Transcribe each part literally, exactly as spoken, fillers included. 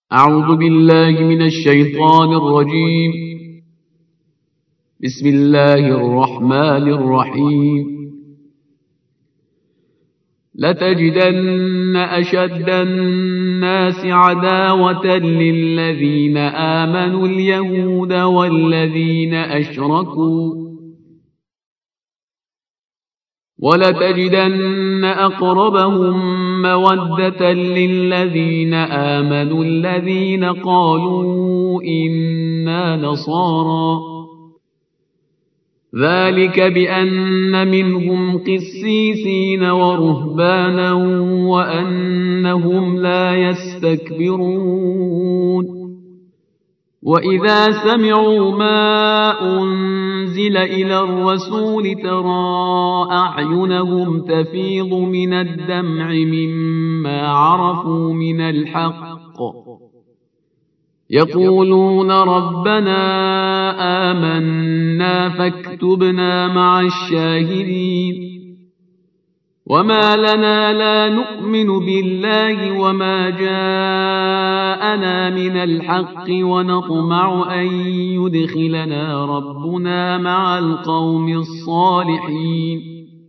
أعوذ بالله من الشيطان الرجيم. بسم الله الرحمن الرحيم. لتجدن أشد الناس عداوة للذين آمنوا اليهود والذين أشركوا، ولتجدن أقربهم مودة للذين آمنوا الذين قالوا إنا نصارى، ذلك بأن منهم قسيسين ورهبانا وأنهم لا يستكبرون. وإذا سمعوا ما أنزل إلى الرسول ترى أعينهم تفيض من الدمع مما عرفوا من الحق، يقولون ربنا آمنا فاكتبنا مع الشاهدين. وما لنا لا نؤمن بالله وما جاءنا من الحق ونطمع أن يدخلنا ربنا مع القوم الصالحين.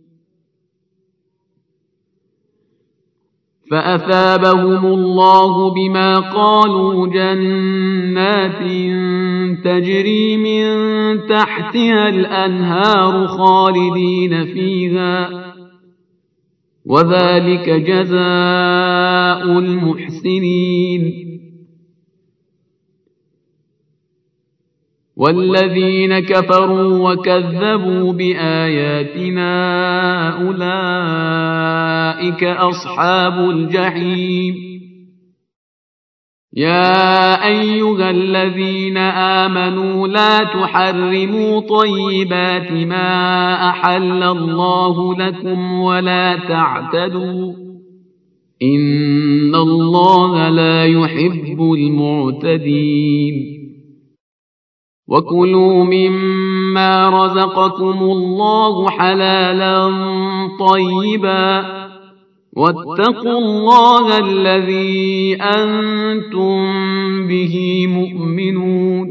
فأثابهم الله بما قالوا جنات تجري من تحتها الأنهار خالدين فيها، وذلك جزاء المحسنين. والذين كفروا وكذبوا بآياتنا أولئك أصحاب الجحيم. يا أيها الذين آمنوا لا تحرموا طيبات ما أحل الله لكم ولا تعتدوا، إن الله لا يحب المعتدين. وكلوا مما رزقكم الله حلالا طيبا، واتقوا الله الذي أنتم به مؤمنون.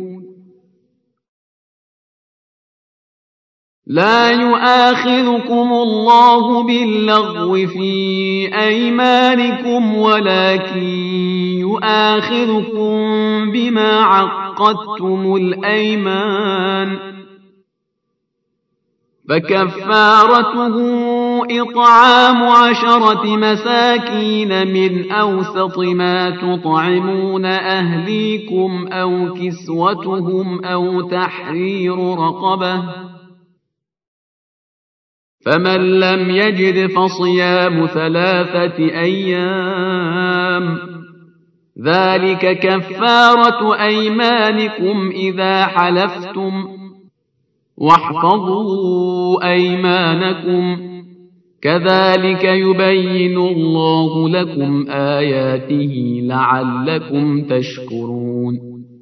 لا يؤاخذكم الله باللغو في أيمانكم ولكن يؤاخذكم بما عقدتم الأيمان، فكفارته إطعام عشرة مساكين من أوسط ما تطعمون أهليكم أو كسوتهم أو تحرير رقبة، فمن لم يجد فصيام ثلاثة أيام، ذلك كفارة أيمانكم إذا حلفتم، واحفظوا أيمانكم، كذلك يبين الله لكم آياته لعلكم تشكرون.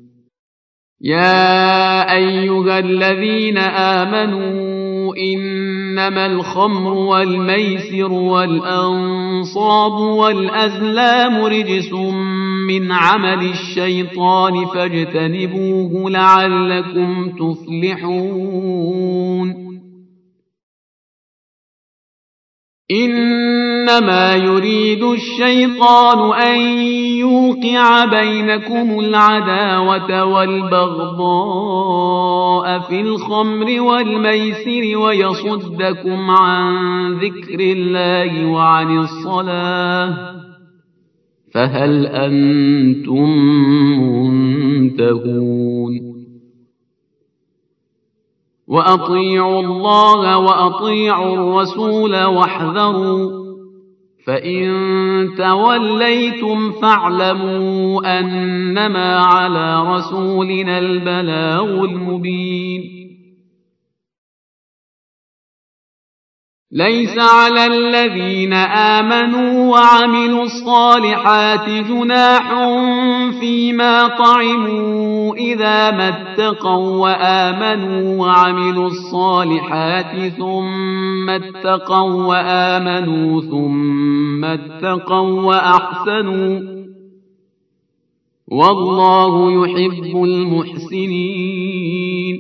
يا أيها الذين آمنوا إنما الخمر والميسر والأنصاب والأزلام رجس من عمل الشيطان فاجتنبوه لعلكم تفلحون. إنما يريد الشيطان أن يوقع بينكم العداوة والبغضاء في الخمر والميسر ويصدكم عن ذكر الله وعن الصلاة، فهل أنتم منتهون؟ وأطيعوا الله وأطيعوا الرسول واحذروا، فإن توليتم فاعلموا أنما على رسولنا البلاغ المبين. ليس على الذين آمنوا وعملوا الصالحات جناح فيما طعموا إذا ما اتقوا وآمنوا وعملوا الصالحات ثم اتقوا وآمنوا ثم اتقوا وأحسنوا والله يحب المحسنين.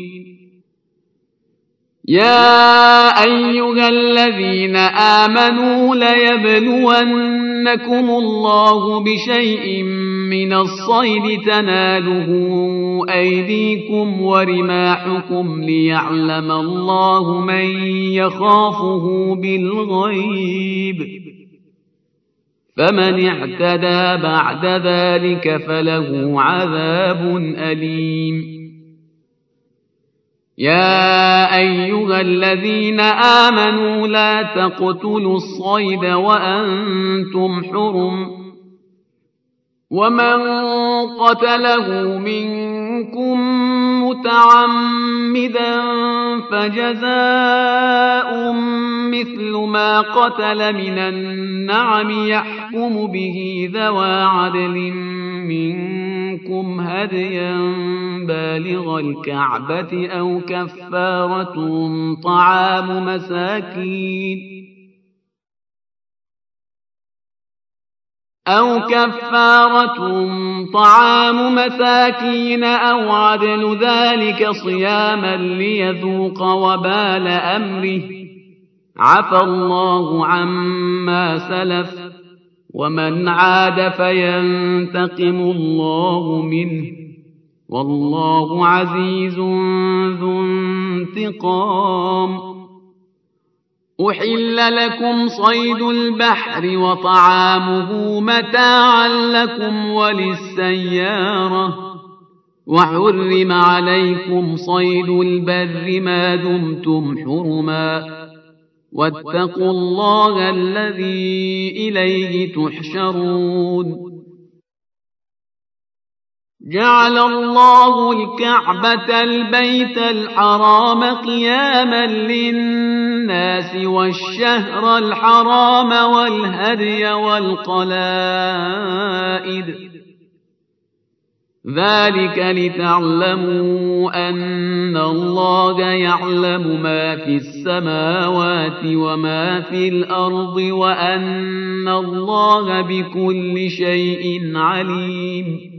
يا أيها الذين آمنوا ليبلونكم الله بشيء من الصيد تناله أيديكم ورماحكم ليعلم الله من يخافه بالغيب، فمن اعتدى بعد ذلك فله عذاب أليم. يا أيها الذين آمنوا لا تقتلوا الصيد وأنتم حرم، ومن قتله منكم متعمدا فجزاء مثل ما قتل من النعم يحكم به ذوى عدل منكم هديا بالغ الكعبة أو كفارة طعام مساكين أو كفارة طعام مساكين أو عدل ذلك صياما ليذوق وبال أمره، عفى الله عما سلف، ومن عاد فينتقم الله منه، والله عزيز ذو انتقام. أحل لكم صيد البحر وطعامه متاعا لكم وللسيارة، وحرم عليكم صيد البر ما دمتم حرما، واتقوا الله الذي إليه تحشرون. جعل الله الكعبة البيت الحرام قياما للناس والشهر الحرام والهدي والقلائد، ذلك لتعلموا أن الله يعلم ما في السماوات وما في الأرض وأن الله بكل شيء عليم.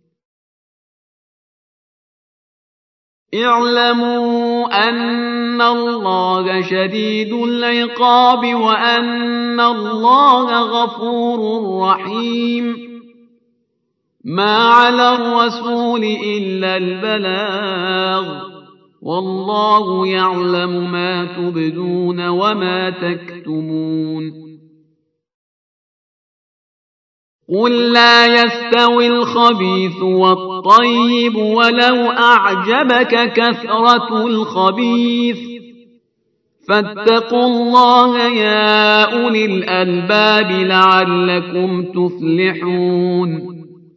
اعلموا أن الله شديد العقاب وأن الله غفور رحيم. ما على الرسول إلا البلاغ، والله يعلم ما تبدون وما تكتمون. قل لا يستوي الخبيث والطيب ولو أعجبك كثرة الخبيث، فاتقوا الله يا أولي الألباب لعلكم تفلحون.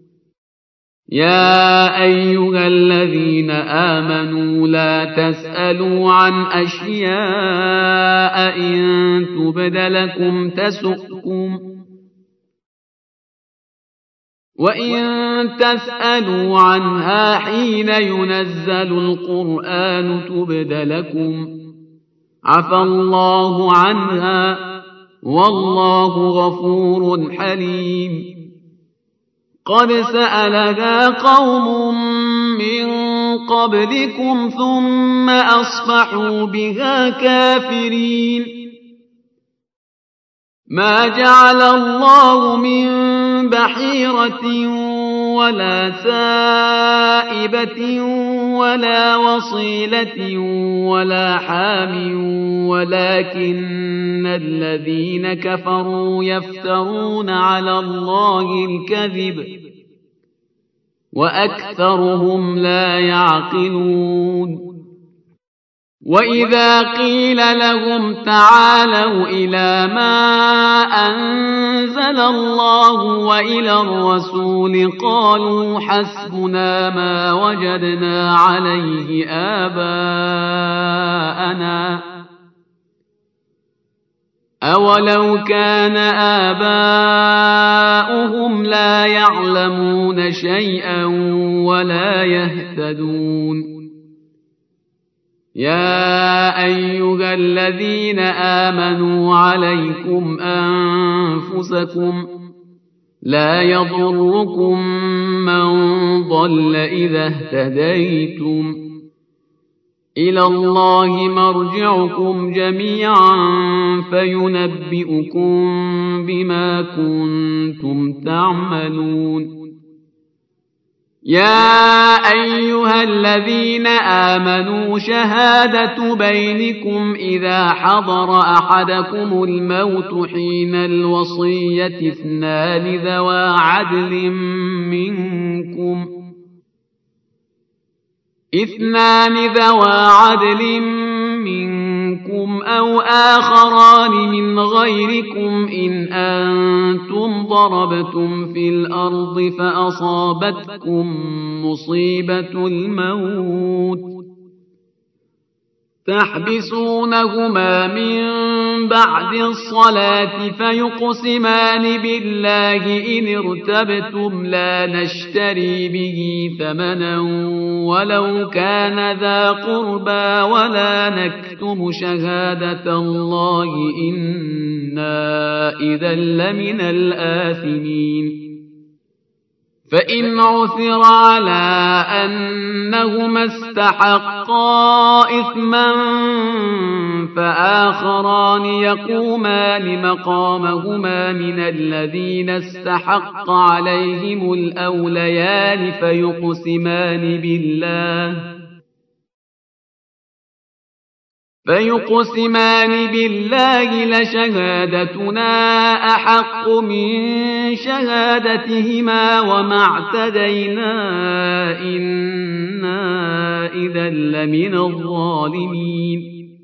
يا أيها الذين آمنوا لا تسألوا عن أشياء إن تبد لكم تسؤكم، وإن تسألوا عنها حين ينزل القرآن تبد لكم عفى الله عنها، والله غفور حليم. قد سألها قوم من قبلكم ثم أصبحوا بها كافرين. ما جعل الله من بحيرة ولا سائبة ولا وصيلة ولا حام ولكن الذين كفروا يفترون على الله الكذب وأكثرهم لا يعقلون. وإذا قيل لهم تعالوا إلى ما أنزل الله وإلى الرسول قالوا حسبنا ما وجدنا عليه آباءنا، أولو كان آباؤهم لا يعلمون شيئا ولا يهتدون. يا أيها الذين آمنوا عليكم أنفسكم لا يضركم من ضل إذا اهتديتم إلى الله مرجعكم جميعا فينبئكم بما كنتم تعملون. يا أيها الذين آمنوا شهادة بينكم إذا حضر أحدكم الموت حين الوصية اثنان ذوى عدل منكم اثنان ذوى عدل منكم أو آخران من غيركم إن أنتم ضربتم في الأرض فأصابتكم مصيبة الموت تحبسونهما من بعد الصلاة فيقسمان بالله إن ارتبتم لا نشتري به ثمنا ولو كان ذا قربى ولا نكتم شهادة الله إنا إذا لمن الآثمين. فإن عثر على أنهما استحقا إثما فآخران يقومان مقامهما من الذين استحق عليهم الأوليان فيقسمان بالله فيقسمان بالله لشهادتنا أحق من شهادتهما وما اعتدينا إنا إذا لمن الظالمين.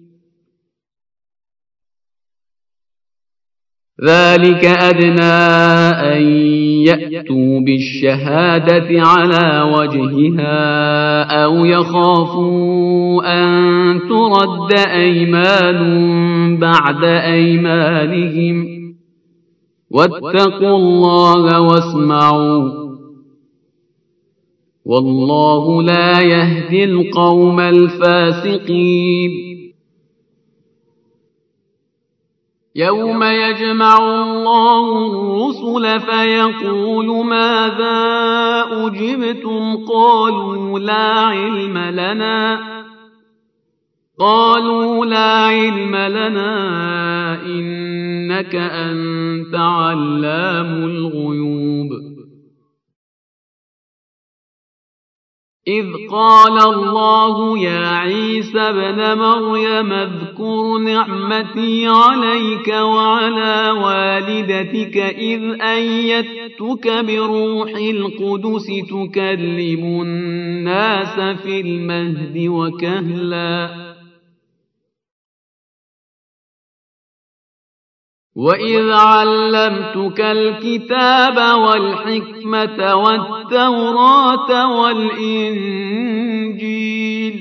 ذلك أدنى أن يأتوا بالشهادة على وجهها أو يخافوا أن ترد أيمان بعد أيمانهم واتقوا الله واسمعوا والله لا يهدي القوم الفاسقين. يوم يجمع الله الرسل فيقول ماذا أجبتم قالوا لا علم لنا قالوا لا علم لنا إنك أنت علام الغيوب. إذ قال الله يا عيسى ابن مريم اذكر نعمتي عليك وعلى والدتك إذ أيدتك بروح القدس تكلم الناس في المهد وكهلا وإذ علمتك الكتاب والحكمة والتوراة والإنجيل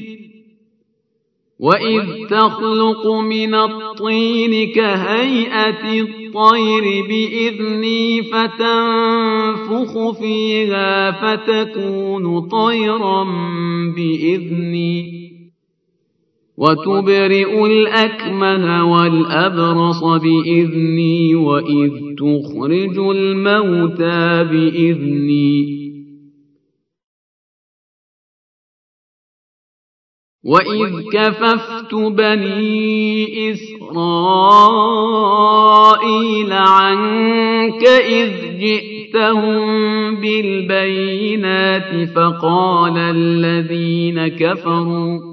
وإذ تخلق من الطين كهيئة الطير بإذني فتنفخ فيها فتكون طيرا بإذني وتبرئ الأكمه والأبرص بإذني وإذ تخرج الموتى بإذني وإذ كففت بني إسرائيل عنك إذ جئتهم بالبينات فقال الذين كفروا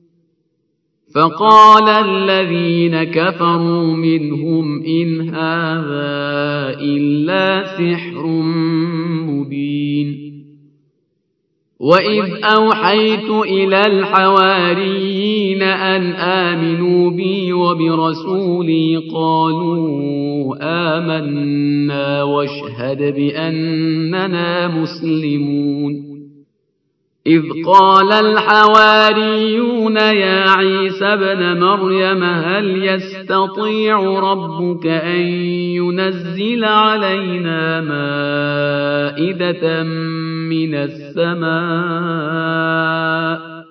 فقال الذين كفروا منهم إن هذا إلا سحر مبين. وإذ أوحيت إلى الحواريين أن آمنوا بي وبرسولي قالوا آمنا واشهد بأننا مسلمون. إذ قال الحواريون يا عيسى ابن مريم هل يستطيع ربك أن ينزل علينا مائدة من السماء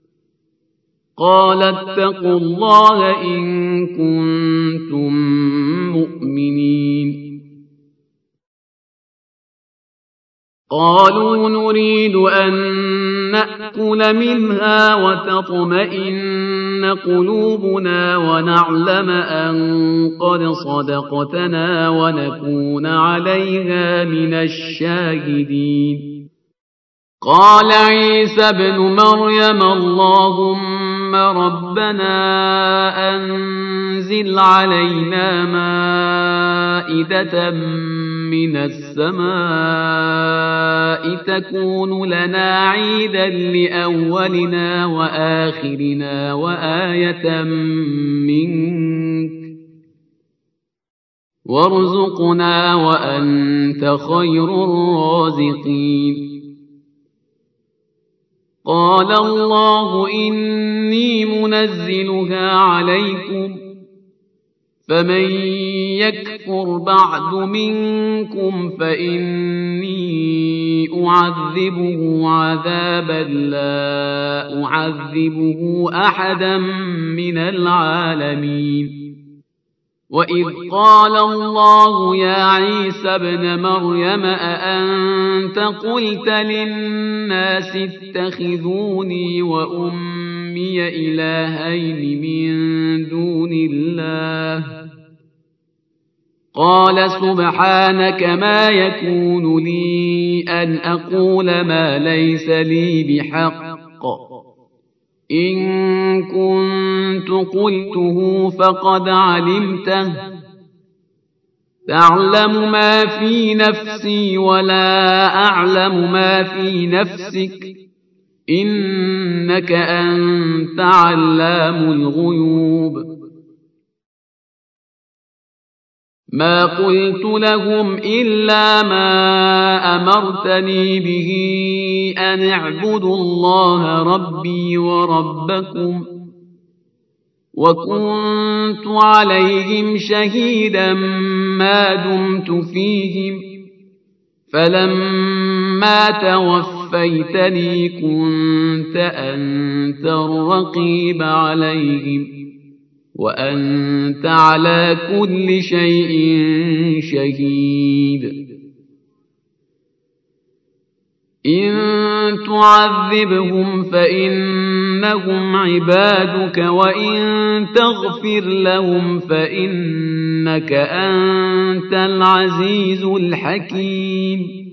قال اتقوا الله إن كنتم مؤمنين. قالوا نريد أن نأكل منها وتطمئن قلوبنا ونعلم أن قد صدقتنا ونكون عليها من الشاهدين. قال عيسى ابن مريم اللهم ربنا أنزل علينا مائدة من السماء تكون لنا عيدا لأولنا وآخرنا وآية منك وارزقنا وأنت خير الرازقين. قال الله إني منزلها عليكم فمن يكفر بعد منكم فإني أعذبه عذابا لا أعذبه أحدا من العالمين. وإذ قال الله يا عيسى ابن مريم أأنت قلت للناس اتخذوني وأمي إلهين من دون الله قال سبحانك ما يكون لي أن أقول ما ليس لي بحق إن كنت قلته فقد علمته تعلم ما في نفسي ولا أعلم ما في نفسك إنك أنت علام الغيوب. ما قلت لهم إلا ما أمرتني به أن اعبدوا الله ربي وربكم وكنت عليهم شهيدا ما دمت فيهم فلما توفيتني كنت أنت الرقيب عليهم وأنت على كل شيء شهيد. إن تعذبهم فإنهم عبادك وإن تغفر لهم فإنك أنت العزيز الحكيم.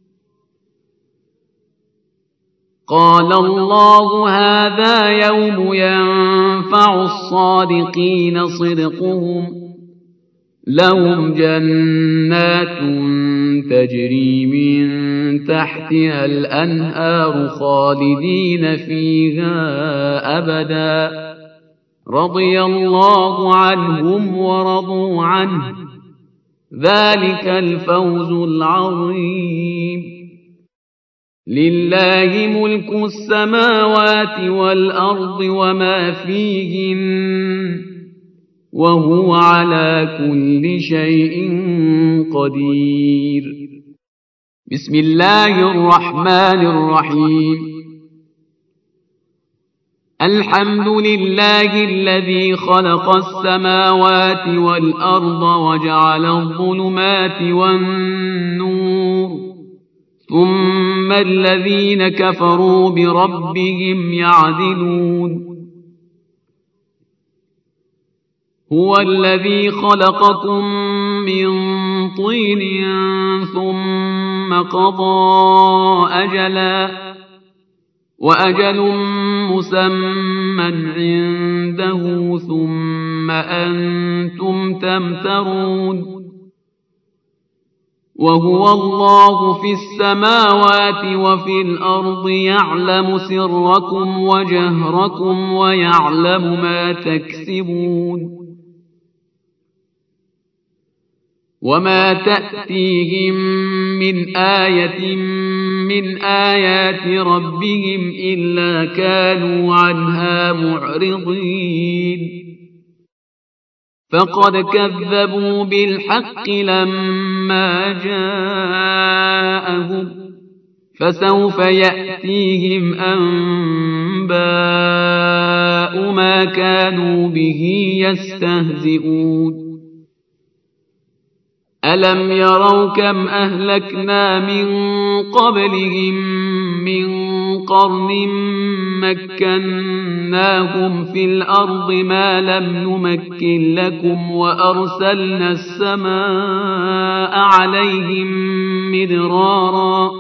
قال الله هذا يوم ينفع الصادقين صدقهم لهم جنات تجري من تحتها الأنهار خالدين فيها أبدا رضي الله عنهم ورضوا عنه ذلك الفوز العظيم. لله ملك السماوات والأرض وما فيهن وهو على كل شيء قدير. بسم الله الرحمن الرحيم. الحمد لله الذي خلق السماوات والأرض وجعل الظلمات والنور ثم الذين كفروا بربهم يعدلون. هو الذي خلقكم من طين ثم قضى أجلا وأجل مسمى عنده ثم أنتم تمترون. وهو الله في السماوات وفي الأرض يعلم سركم وجهركم ويعلم ما تكسبون. وما تأتيهم من آية من آيات ربهم إلا كانوا عنها معرضين. فقد كذبوا بالحق لما جاءهم فسوف يأتيهم أنباء ما كانوا به يستهزئون. ألم يروا كم أهلكنا من قبلهم من قرن مكناهم في الأرض ما لم نمكن لكم وأرسلنا السماء عليهم مدرارا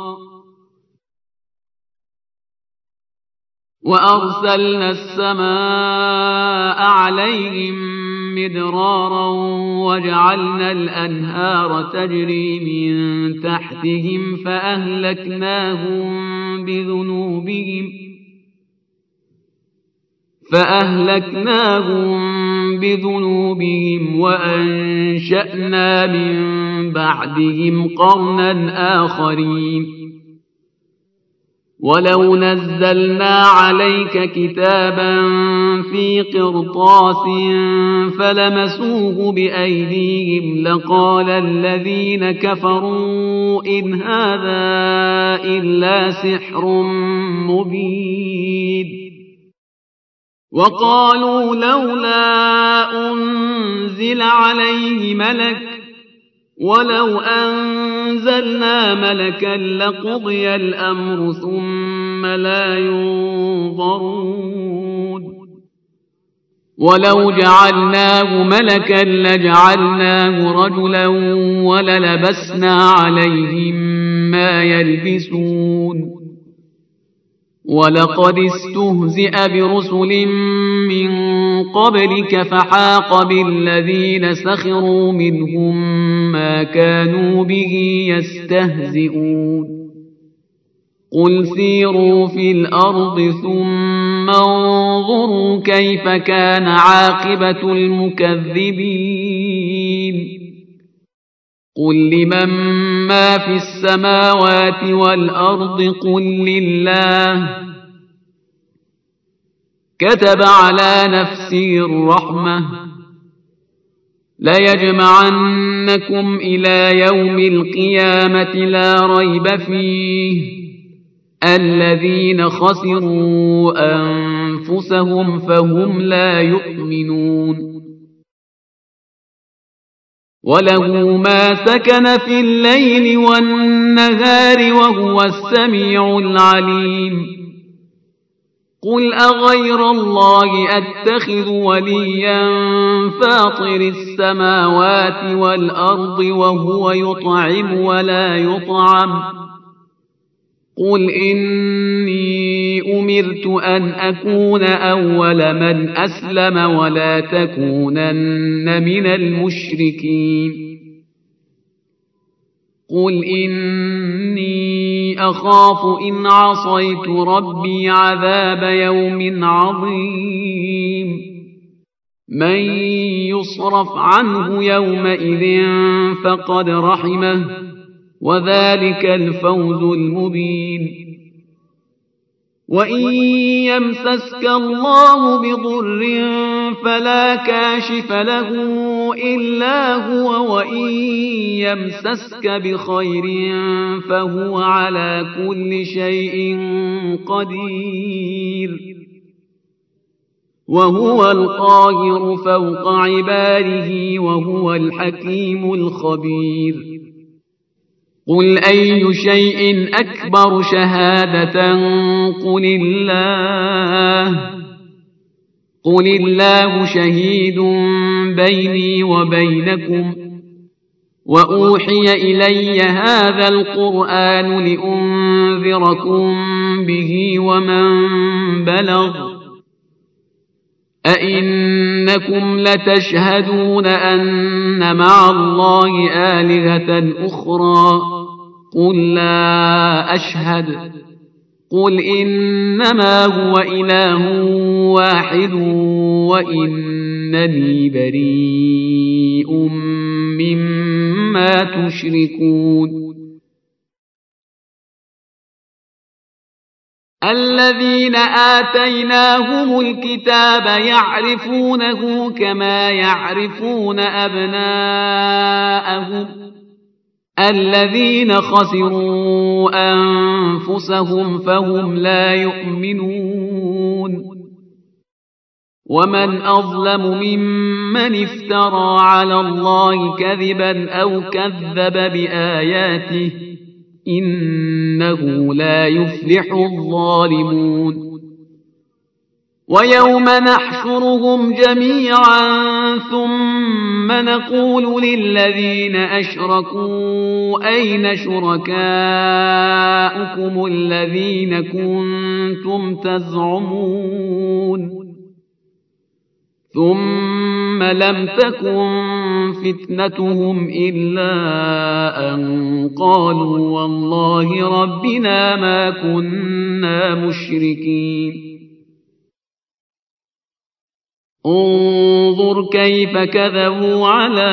وأرسلنا السماء عليهم مدرارا وجعلنا الأنهار تجري من تحتهم فأهلكناهم بذنوبهم فأهلكناهم بذنوبهم وأنشأنا من بعدهم قرنا آخرين ولو نزلنا عليك كتابا في قرطاس فلمسوه بأيديهم لقال الذين كفروا إن هذا إلا سحر مبين وقالوا لولا أنزل عليه ملك ولو أنزلنا ملكا لقضي الأمر ثم لا ينظرون ولو جعلناه ملكا لجعلناه رجلا وللبسنا عليهم ما يلبسون ولقد استهزئ برسل من قبلك فحاق بالذين سخروا منهم ما كانوا به يستهزئون قل سيروا في الأرض ثم انظروا كيف كان عاقبة المكذبين قل لمن ما في السماوات والأرض قل لله كتب على نفسه الرحمة ليجمعنكم إلى يوم القيامة لا ريب فيه الذين خسروا أنفسهم فهم لا يؤمنون وله ما سكن في الليل والنهار وهو السميع العليم قل أغير الله أتخذ وليا فاطر السماوات والأرض وهو يطعم ولا يطعم قل إني أمرت أن أكون أول من أسلم ولا تكونن من المشركين قل إني أخاف إن عصيت ربي عذاب يوم عظيم من يصرف عنه يومئذ فقد رحمه وذلك الفوز المبين وإن يمسسك الله بضر فلا كاشف له إلا هو وإن يمسسك بخير فهو على كل شيء قدير وهو القاهر فوق عباده وهو الحكيم الخبير قل أي شيء أكبر شهادة قل الله قل الله شهيد بيني وبينكم وأوحي إلي هذا القرآن لأنذركم به ومن بلغ أئنكم لتشهدون أن مع الله آلهة أخرى قل لا أشهد قل إنما هو إله واحد وإنني بريء مما تشركون الذين آتيناهم الكتاب يعرفونه كما يعرفون أبناءهم الذين خسروا أنفسهم فهم لا يؤمنون ومن أظلم ممن افترى على الله كذبا أو كذب بآياته إنه لا يفلح الظالمون ويوم نحشرهم جميعا ثم نقول للذين أشركوا أين شركاؤكم الذين كنتم تزعمون ثم لم تكن فتنتهم إلا أن قالوا والله ربنا ما كنا مشركين انظر كيف كذبوا على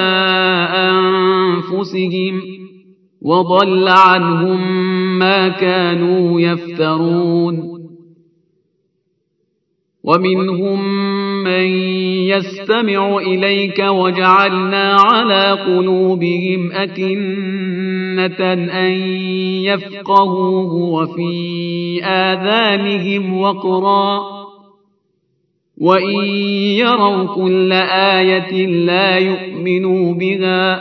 أنفسهم وضل عنهم ما كانوا يفترون ومنهم من يستمع إليك وجعلنا على قلوبهم أكنة أن يفقهوه وفي آذانهم وقرا وإن يروا كل آية لا يؤمنوا بها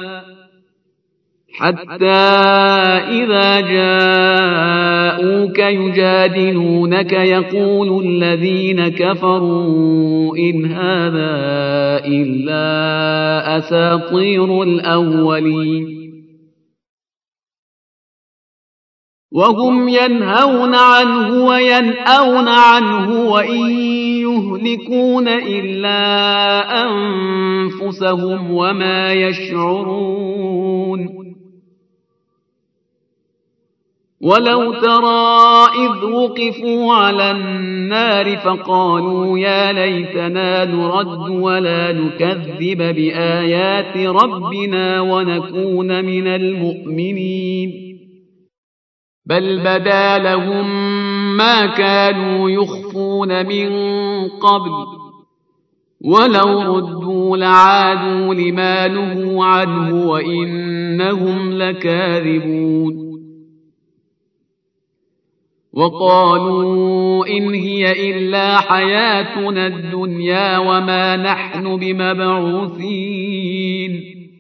حتى إذا جاءوك يجادلونك يقول الذين كفروا إن هذا إلا أساطير الأولين وهم ينهون عنه وينأون عنه وإن يهلكون إلا أنفسهم وما يشعرون ولو ترى إذ وقفوا على النار فقالوا يا ليتنا نرد ولا نكذب بآيات ربنا ونكون من المؤمنين بل بدا لهم ما كانوا يخفون من قبل ولو ردوا لعادوا لما نهوا عنه وإنهم لكاذبون وقالوا إن هي إلا حياتنا الدنيا وما نحن بمبعوثين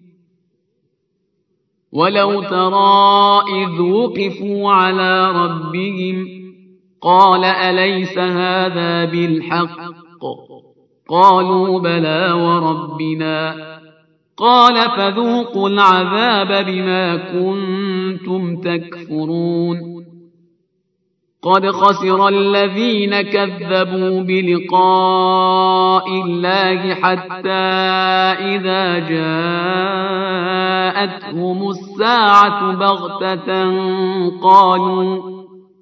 ولو ترى إذ وقفوا على ربهم قال أليس هذا بالحق قالوا بلى وربنا قال فذوقوا العذاب بما كنتم تكفرون قد خسر الذين كذبوا بلقاء الله حتى إذا جاءتهم الساعة بغتة قالوا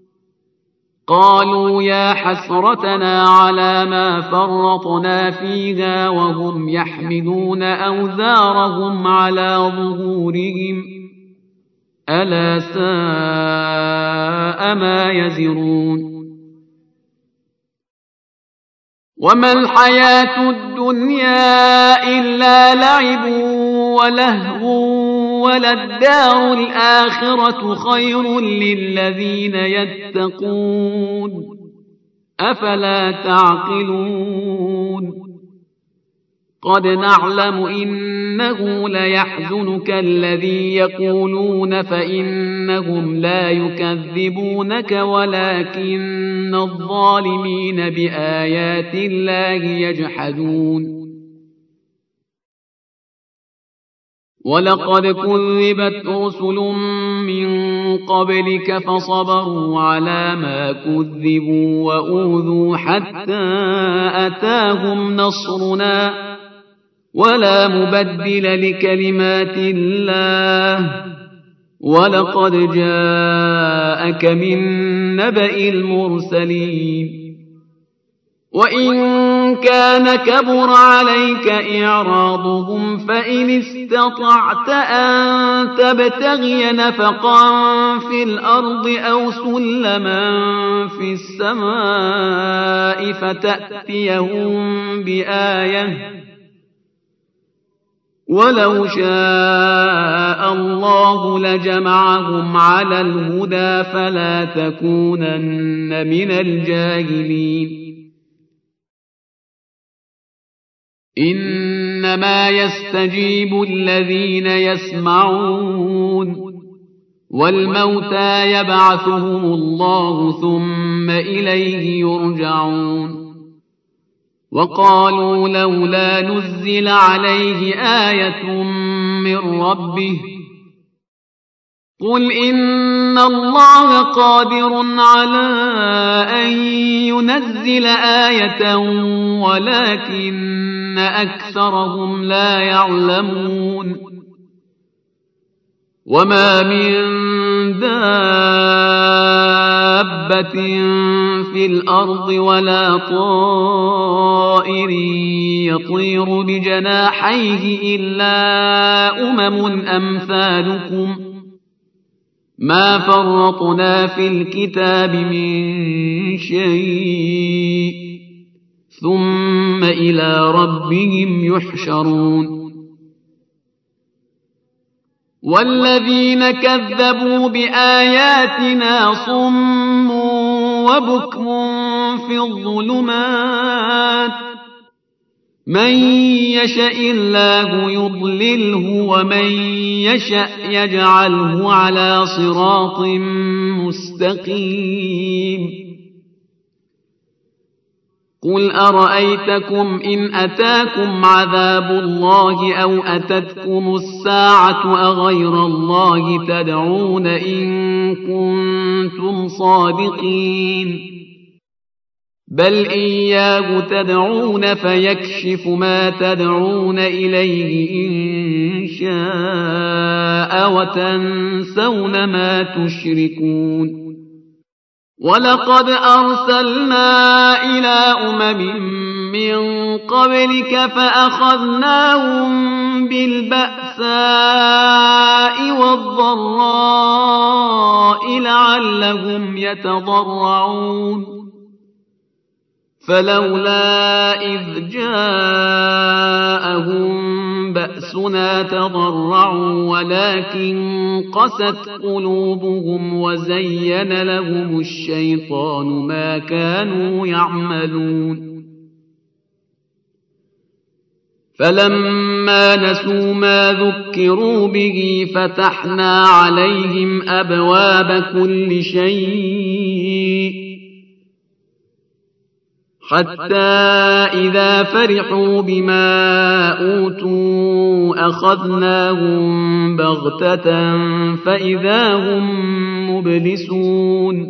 قالوا يا حسرتنا على ما فرطنا فيها وهم يحملون أوزارهم على ظهورهم ألا ساء ما يزرون وما الحياة الدنيا إلا لعب ولهو وللدار الآخرة خير للذين يتقون أفلا تعقلون قد نعلم إنه ليحزنك الذي يقولون فإنهم لا يكذبونك ولكن الظالمين بآيات الله يجحدون ولقد كذبت رسل من قبلك فصبروا على ما كذبوا وأوذوا حتى أتاهم نصرنا ولا مبدل لكلمات الله ولقد جاءك من نبأ المرسلين وإن كان كبر عليك إعراضهم فإن استطعت أن تبتغي نفقا في الأرض أو سلما في السماء فتأتيهم بآية ولو شاء الله لجمعهم على الهدى فلا تكونن من الجاهلين إنما يستجيب الذين يسمعون والموتى يبعثهم الله ثم إليه يرجعون وقالوا لولا نزل عليه آية من ربه قل إن الله قادر على أن ينزل آية ولكن أكثرهم لا يعلمون وما من دابة في الأرض ولا طائر يطير بجناحيه إلا أمم أمثالكم ما فرطنا في الكتاب من شيء ثم إلى ربهم يحشرون والذين كذبوا بآياتنا صم وبكم في الظلمات من يشاء الله يضلله ومن يشاء يجعله على صراط مستقيم قل أرأيتكم إن أتاكم عذاب الله أو أتتكم الساعة أغير الله تدعون إن كنتم صادقين بل إياه تدعون فيكشف ما تدعون إليه إن شاء وتنسون ما تشركون ولقد أرسلنا إلى أمم من قبلك فأخذناهم بالبأساء والضراء لعلهم يتضرعون فلولا إذ جاءهم بأسنا تضرعوا ولكن قست قلوبهم وزين لهم الشيطان ما كانوا يعملون فلما نسوا ما ذكروا به فتحنا عليهم أبواب كل شيء حتى إذا فرحوا بما أوتوا أخذناهم بغتة فإذا هم مبلسون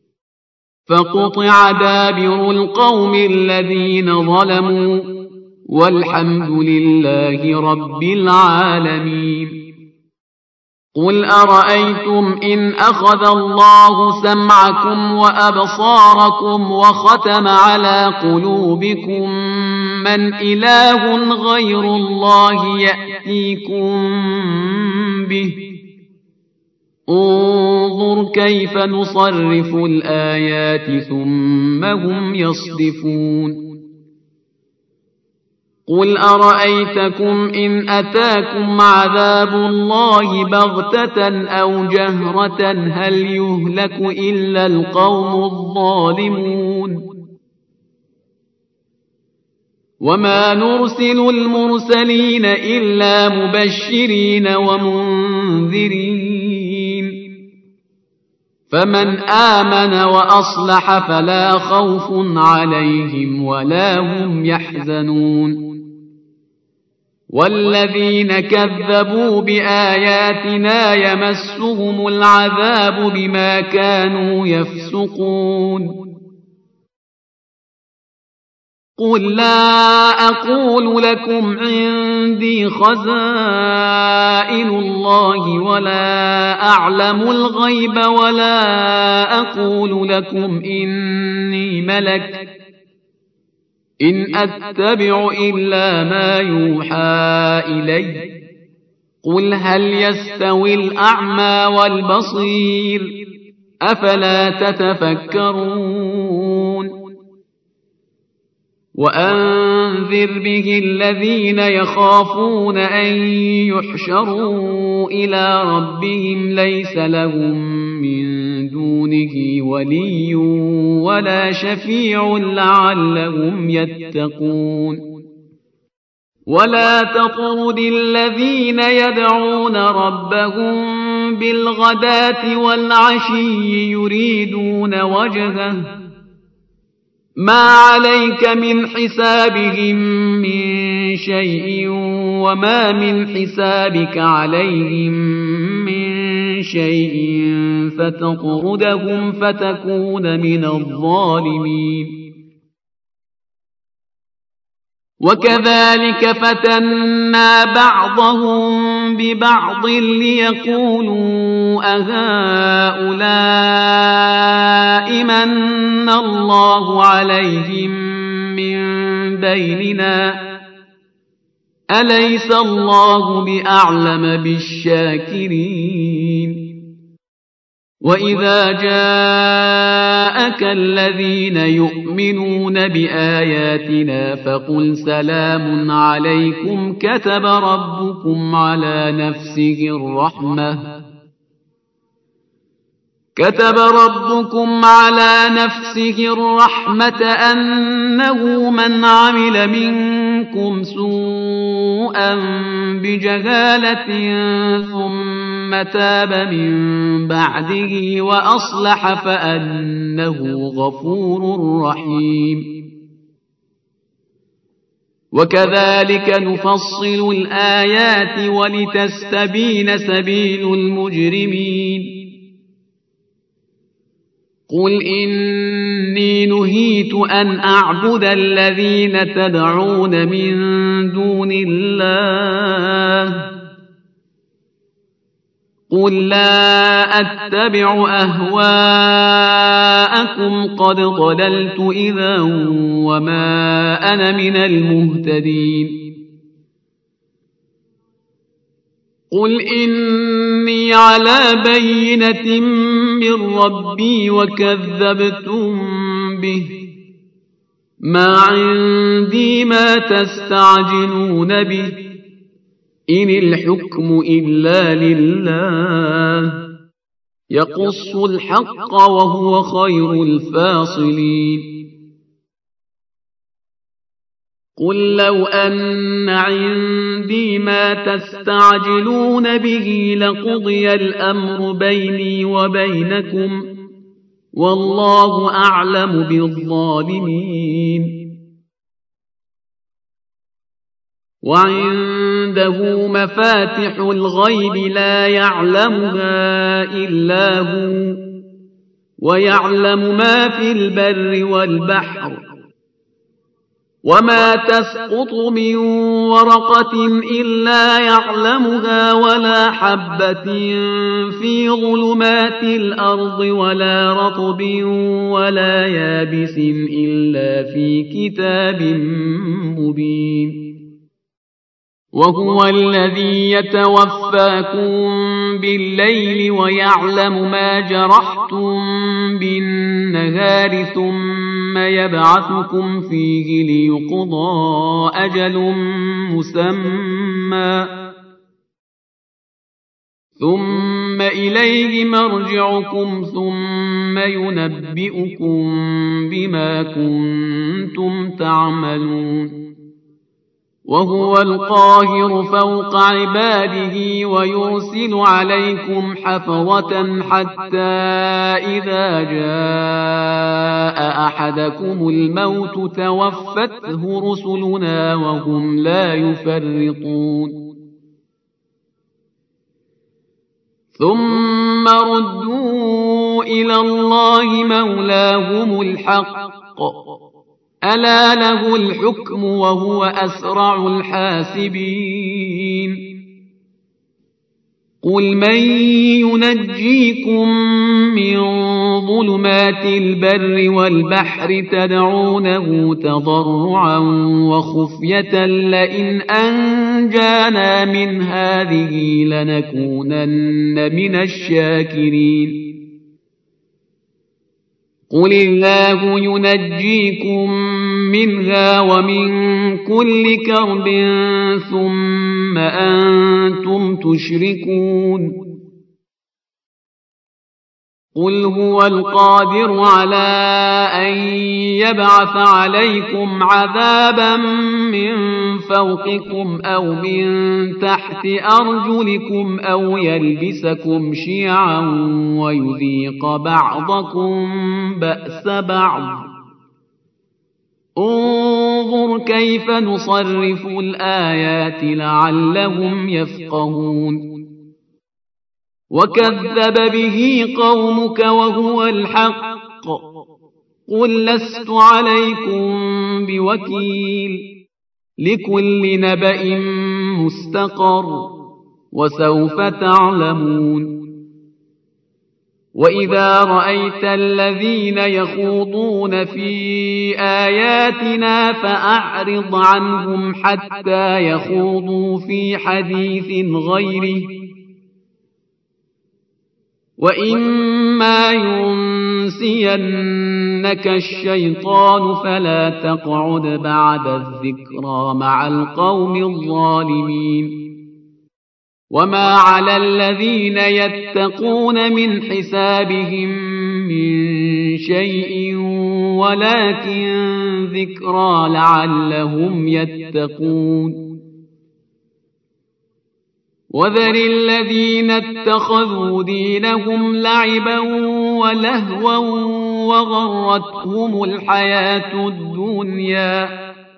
فقطع دابر القوم الذين ظلموا والحمد لله رب العالمين قل أرأيتم إن أخذ الله سمعكم وأبصاركم وختم على قلوبكم من إله غير الله يأتيكم به انظر كيف نصرف الآيات ثم هم يصدفون قل أرأيتكم إن أتاكم عذاب الله بغتة أو جهرة هل يهلك إلا القوم الظالمون وما نرسل المرسلين إلا مبشرين ومنذرين فمن آمن وأصلح فلا خوف عليهم ولا هم يحزنون والذين كذبوا بآياتنا يمسهم العذاب بما كانوا يفسقون قل لا أقول لكم عندي خزائن الله ولا أعلم الغيب ولا أقول لكم إني ملك إن أتبع إلا ما يوحى إلي قل هل يستوي الأعمى والبصير أفلا تتفكرون وأنذر به الذين يخافون أن يحشروا إلى ربهم ليس لهم من دونه ولي ولا شفيع لعلهم يتقون ولا تطرد الذين يدعون ربهم بالغداة والعشي يريدون وجهه ما عليك من حسابهم من شيء وما من حسابك عليهم من شيء فتطردهم فتكون من الظالمين. وكذلك فتنا بعضهم ببعض ليقولوا أهؤلاء من الله عليهم من بيننا أليس الله بأعلم بالشاكرين. وإذا جاءك الذين يؤمنون بآياتنا فقل سلام عليكم كتب ربكم على نفسه الرحمة كتب ربكم على نفسه الرحمة أنه من عمل منكم سوءا بجهالة ثم تاب من بعده وأصلح فأنه غفور رحيم. وكذلك نفصل الآيات ولتستبين سبيل المجرمين. قل إني نهيت أن أعبد الذين تدعون من دون الله قل لا أتبع أهواءكم قد ضللت إذا وما أنا من المهتدين. قل إني على بينة من ربي وكذبتم به ما عندي ما تستعجلون به إن الحكم إلا لله يقص الحق وهو خير الفاصلين. قل لو أن عندي ما تستعجلون به لقضي الأمر بيني وبينكم والله أعلم بالظالمين. وعنده مفاتح الغيب لا يعلمها إلا هو ويعلم ما في البر والبحر وما تسقط من ورقة إلا يعلمها ولا حبة في ظلمات الأرض ولا رطب ولا يابس إلا في كتاب مبين. وهو الذي يتوفاكم بالليل ويعلم ما جرحتم بالنهار ثم يبعثكم فيه ليقضى أجل مسمى ثم إليه مرجعكم ثم ينبئكم بما كنتم تعملون. وهو القاهر فوق عباده ويرسل عليكم حفظة حتى إذا جاء أحدكم الموت توفته رسلنا وهم لا يفرطون ثم ردوا إلى الله مولاهم الحق ألا له الحكم وهو أسرع الحاسبين. قل من ينجيكم من ظلمات البر والبحر تدعونه تضرعا وخفية لئن أنجانا من هذه لنكونن من الشاكرين. قل الله ينجيكم منها ومن كل كرب ثم أنتم تشركون. قل هو القادر على أن يبعث عليكم عذابا من فوقكم أو من تحت أرجلكم أو يلبسكم شيعا ويذيق بعضكم بأس بعض. انظر كيف نصرف الآيات لعلهم يفقهون. وكذب به قومك وهو الحق قل لست عليكم بوكيل لكل نبأ مستقر وسوف تعلمون. وإذا رأيت الذين يخوضون في آياتنا فأعرض عنهم حتى يخوضوا في حديث غيره وإما ينسينك الشيطان فلا تقعد بعد الذكرى مع القوم الظالمين. وما على الذين يتقون من حسابهم من شيء ولكن ذكرى لعلهم يتقون. وذر الذين اتخذوا دينهم لعبا ولهوا وغرتهم الحياة الدنيا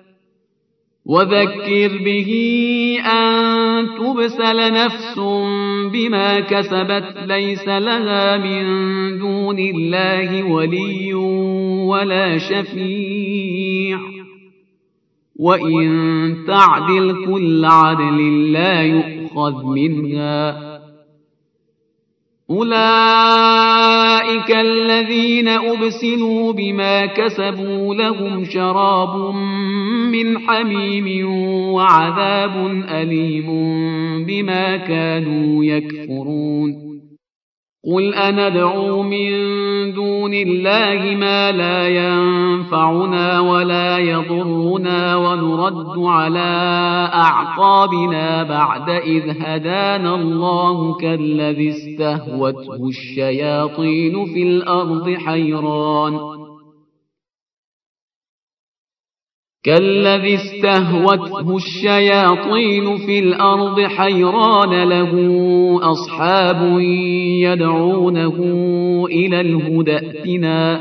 وذكر به أن تبسل نفس بما كسبت ليس لها من دون الله ولي ولا شفيع وإن تعدل كل عدل لا يؤخذ منها. أولئك الذين أبسلوا بما كسبوا لهم شراب من حميم وعذاب أليم بما كانوا يكفرون. قل أندعو من دون الله ما لا ينفعنا ولا يضرنا ونرد على أعقابنا بعد إذ هدانا الله كالذي استهوته الشياطين في الأرض حيران كالذي استهوته الشياطين في الأرض حيران له أصحاب يدعونه إلى الهدى ائتنا.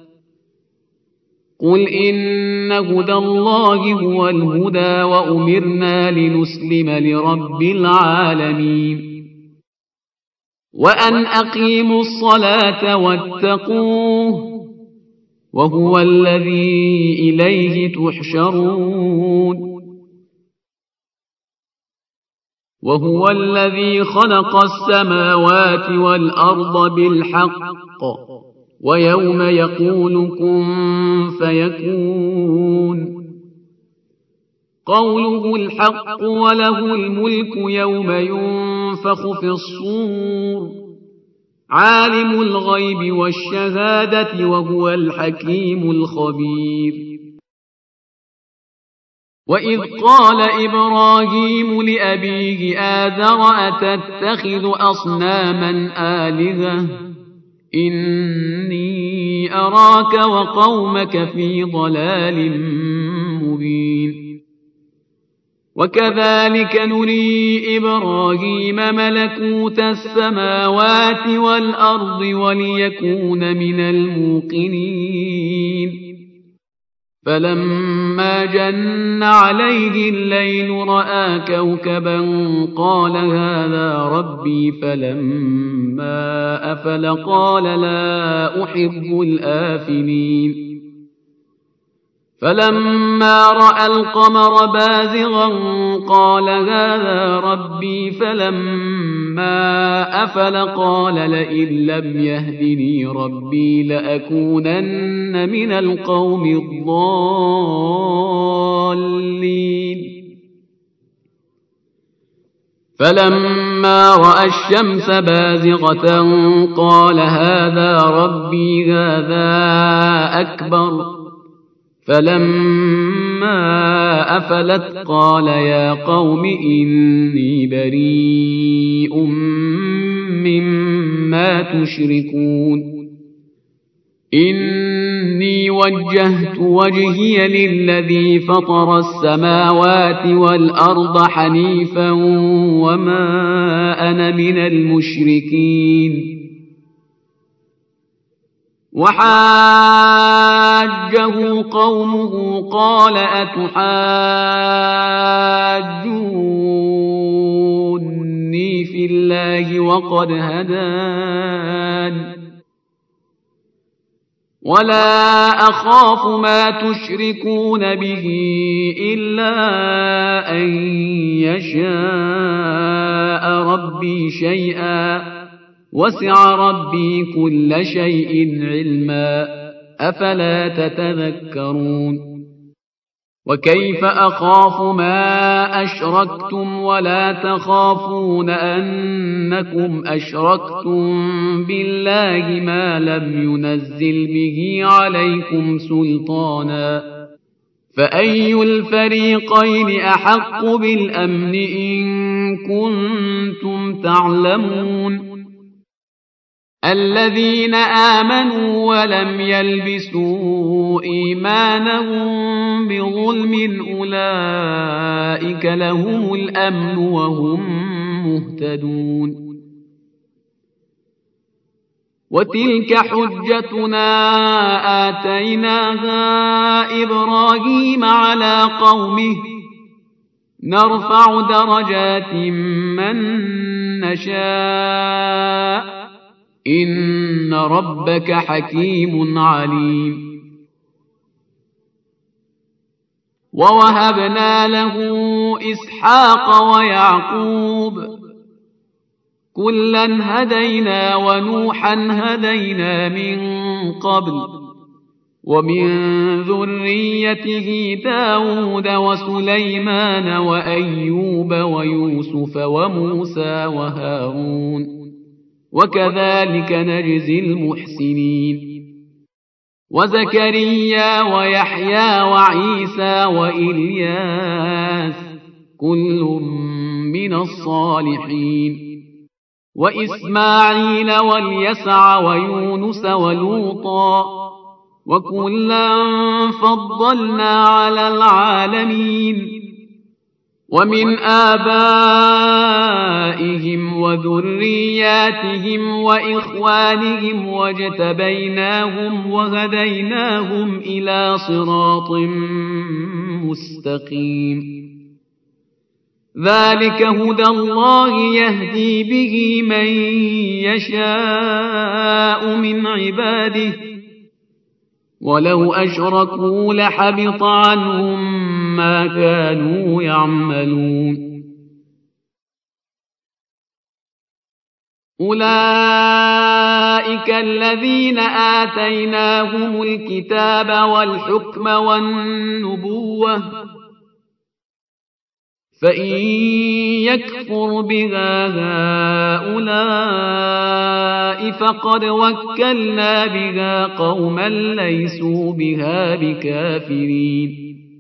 قل إن هدى الله هو الهدى وأمرنا لنسلم لرب العالمين وأن أقيموا الصلاة واتقوه وهو الذي إليه تحشرون. وهو الذي خلق السماوات والأرض بالحق ويوم يقول كن فيكون قوله الحق وله الملك يوم ينفخ في الصور عالم الغيب والشهادة وهو الحكيم الخبير. وإذ قال إبراهيم لأبيه آذر أتتخذ أصناما آلهة إني أراك وقومك في ضلال مبين. وكذلك نري إبراهيم ملكوت السماوات والأرض وليكون من الموقنين. فلما جن عليه الليل رأى كوكبا قال هذا ربي فلما أفل قال لا أحب الآفلين. فلما رأى القمر بازغا قال هذا ربي فلما أفل قال لئن لم يهدني ربي لأكونن من القوم الضالين. فلما رأى الشمس بازغة قال هذا ربي هذا أكبر. فلما أفلت قال يا قوم إني بريء مما تشركون إني وجهت وجهي للذي فطر السماوات والأرض حنيفا وما أنا من المشركين وحاجه قومه قال أتحاجوني في الله وقد هدان ولا أخاف ما تشركون به إلا أن يشاء ربي شيئا وسع ربي كل شيء علما أفلا تتذكرون وكيف أخاف ما أشركتم ولا تخافون أنكم أشركتم بالله ما لم ينزل به عليكم سلطانا فأي الفريقين أحق بالأمن إن كنتم تعلمون الذين آمنوا ولم يلبسوا إيمانهم بظلم أولئك لهم الأمن وهم مهتدون وتلك حجتنا آتيناها إبراهيم على قومه نرفع درجات من نشاء إن ربك حكيم عليم ووهبنا له إسحاق ويعقوب كلا هدينا ونوحا هدينا من قبل ومن ذريته داود وسليمان وأيوب ويوسف وموسى وهارون وكذلك نجزي المحسنين وزكريا ويحيى وعيسى وإلياس كل من الصالحين وإسماعيل واليسع ويونس ولوطا وكلا فضلنا على العالمين ومن آبائهم وذرياتهم وإخوانهم واجتبيناهم وهديناهم إلى صراط مستقيم ذلك هدى الله يهدي به من يشاء من عباده ولو أشركوا لحبط عنهم ما كانوا يعملون أولئك الذين آتيناهم الكتاب والحكم والنبوة فإن يكفر بها هؤلاء فقد وكلنا بها قوما ليسوا بها بكافرين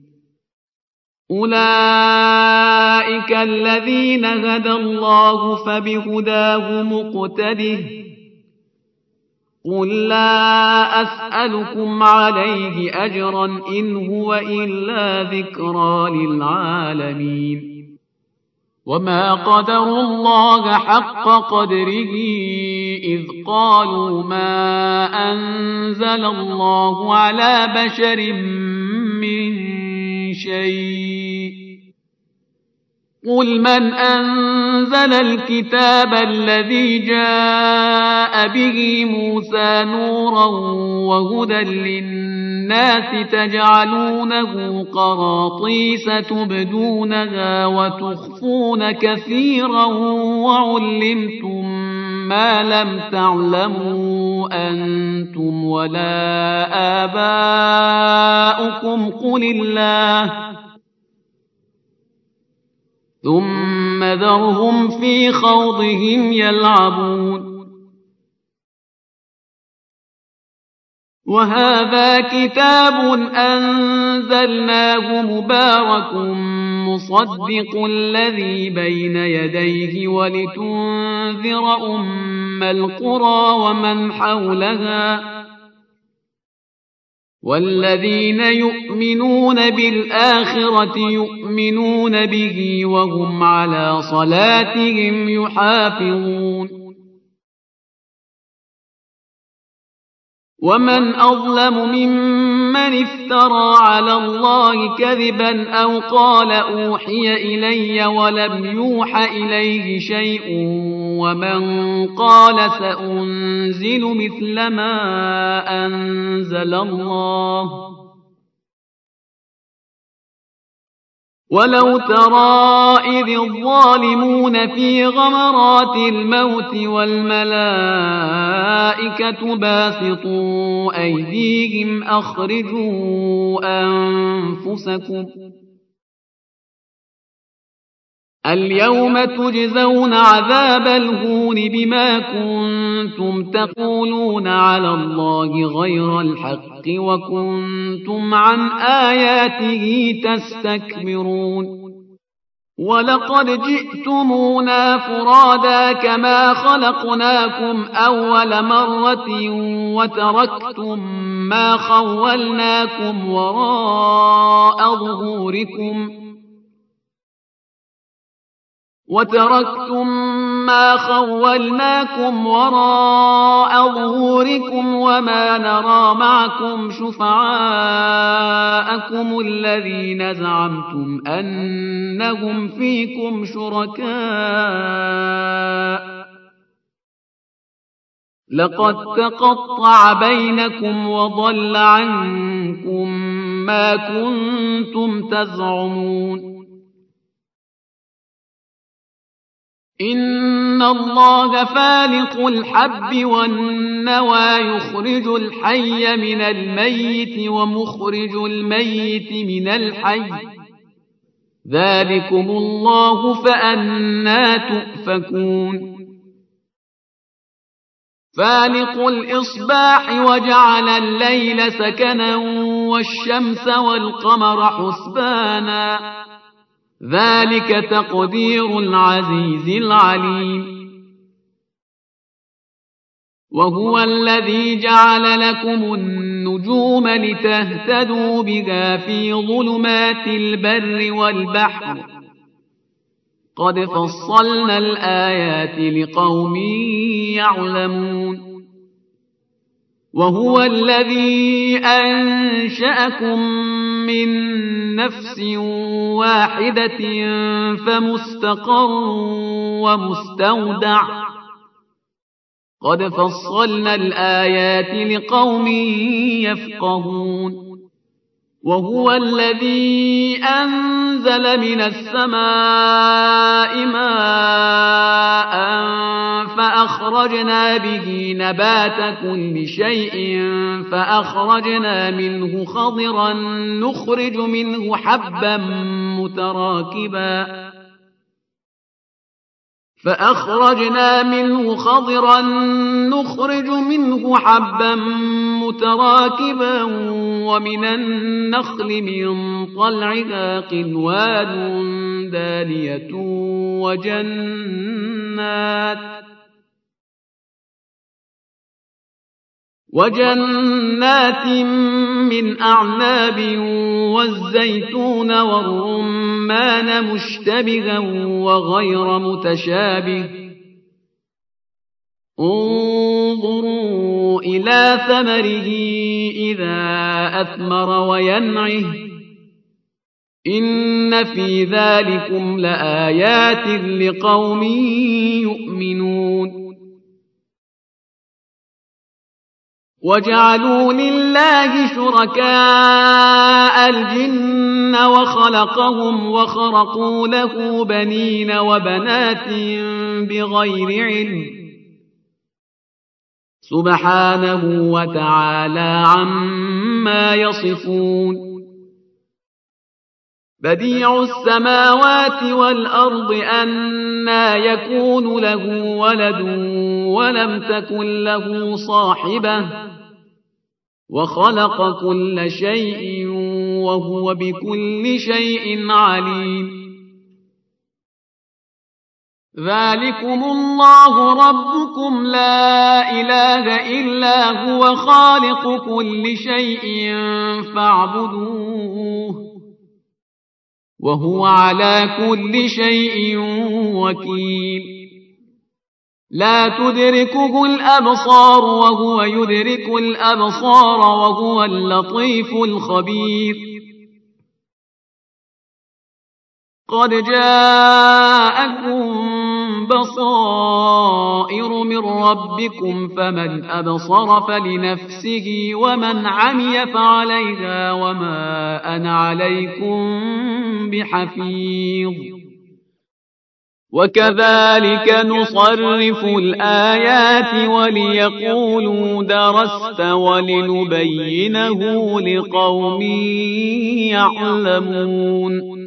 أولئك الذين هدى الله فبهداه مقتده قل لا أسألكم عليه أجرا إن هو إلا ذكرى للعالمين وما قدروا الله حق قدره إذ قالوا ما أنزل الله على بشر من شيء قل من أنزل الكتاب الذي جاء به موسى نورا وهدى للناس تجعلونه قراطيس تبدونها وتخفون كثيرا وعلمتم ما لم تعلموا أنتم ولا آباؤكم قل الله ثم ذرهم في خوضهم يلعبون وهذا كتاب أنزلناه مبارك مصدق الذي بين يديه ولتنذر أم القرى ومن حولها والذين يؤمنون بالآخرة يؤمنون به وهم على صلاتهم يحافظون. ومن أظلم ممن افترى على الله كذبا أو قال أوحي إلي ولم يوح إليه شيء ومن قال سأنزل مثل ما أنزل الله. ولو ترى إذ الظالمون في غمرات الموت والملائكة باسطوا أيديهم أخرجوا أنفسكم اليوم تجزون عذاب الهون بما كنتم تقولون على الله غير الحق وكنتم عن آياته تستكبرون. ولقد جئتمونا فرادا كما خلقناكم أول مرة وتركتم ما خولناكم وراء ظهوركم وتركتم ما خولناكم وراء ظهوركم وما نرى معكم شفعاءكم الذين زعمتم أنهم فيكم شركاء لقد تقطع بينكم وضل عنكم ما كنتم تزعمون. إن الله فالق الحب والنوى يخرج الحي من الميت ومخرج الميت من الحي ذلكم الله فأنى تؤفكون. فالق الإصباح وجعل الليل سكنا والشمس والقمر حسبانا ذلك تقدير العزيز العليم. وهو الذي جعل لكم النجوم لتهتدوا بها في ظلمات البر والبحر قد فصلنا الآيات لقوم يعلمون. وهو الذي أنشأكم من نفس واحدة فمستقر ومستودع قد فصلنا الآيات لقوم يفقهون. وهو الذي أنزل من السماء ماء فأخرجنا به نبات كل شيء فأخرجنا منه خضرا نخرج منه حبا متراكبا فأخرجنا منه خضرا نخرج منه حبا متراكبا ومن النخل من طلعها قنوان دانية وجنات وجنات من أعناب والزيتون والرمان مشتبها وغير متشابه انظروا إلى ثمره إذا أثمر وينعه إن في ذلكم لآيات لقوم يؤمنون. وجعلوا لله شركاء الجن وخلقهم وخرقوا له بنين وبنات بغير علم سبحانه وتعالى عما يصفون. بديع السماوات والأرض أنى يكون له ولد ولم تكن له صاحبة وخلق كل شيء وهو بكل شيء عليم. ذلكم الله ربكم لا إله إلا هو خالق كل شيء فاعبدوه وهو على كل شيء وكيل. لا تدركه الأبصار وهو يدرك الأبصار وهو اللطيف الخبير. قد جاءكم بصائر من ربكم فمن أبصر فلنفسه ومن عمي فعليها وما أنا عليكم بحفيظ. وكذلك نصرف الآيات وليقولوا درست ولنبينه لقوم يعلمون.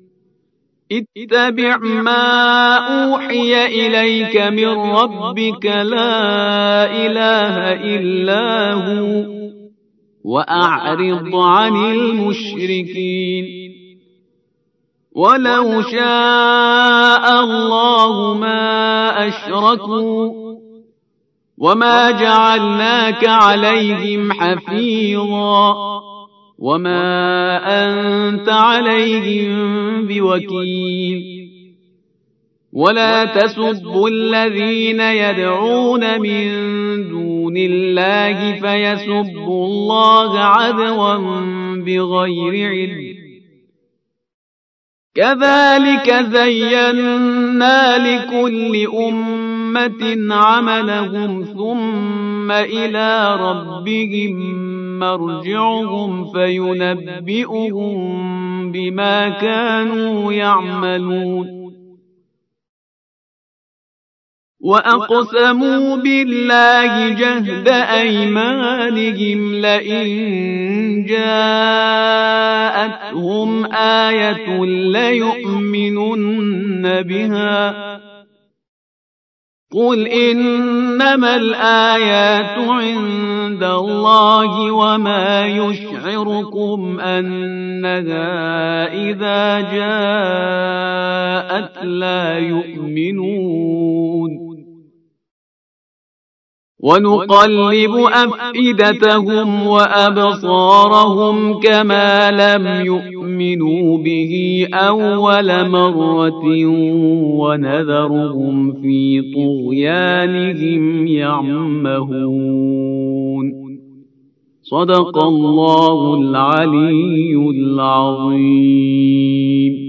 اتبع ما أوحي إليك من ربك لا إله إلا هو وأعرض عن المشركين. ولو شاء الله ما أشركوا وما جعلناك عليهم حفيظا وما أنت عليهم بوكيل. ولا تسبوا الذين يدعون من دون الله فيسبوا الله عدوا بغير علم. كذلك زينا لكل أمة عملهم ثم إلى ربهم مرجعهم فينبئهم بما كانوا يعملون. وأقسموا بالله جهد أيمانهم لئن جاءتهم آية ليؤمنن بها. قل إنما الآيات عند الله وما يشعركم أنها إذا جاءت لا يؤمنون. ونقلب أفئدتهم وأبصارهم كما لم يؤمنوا به أول مرة ونذرهم في طغيانهم يعمهون. صدق الله العلي العظيم.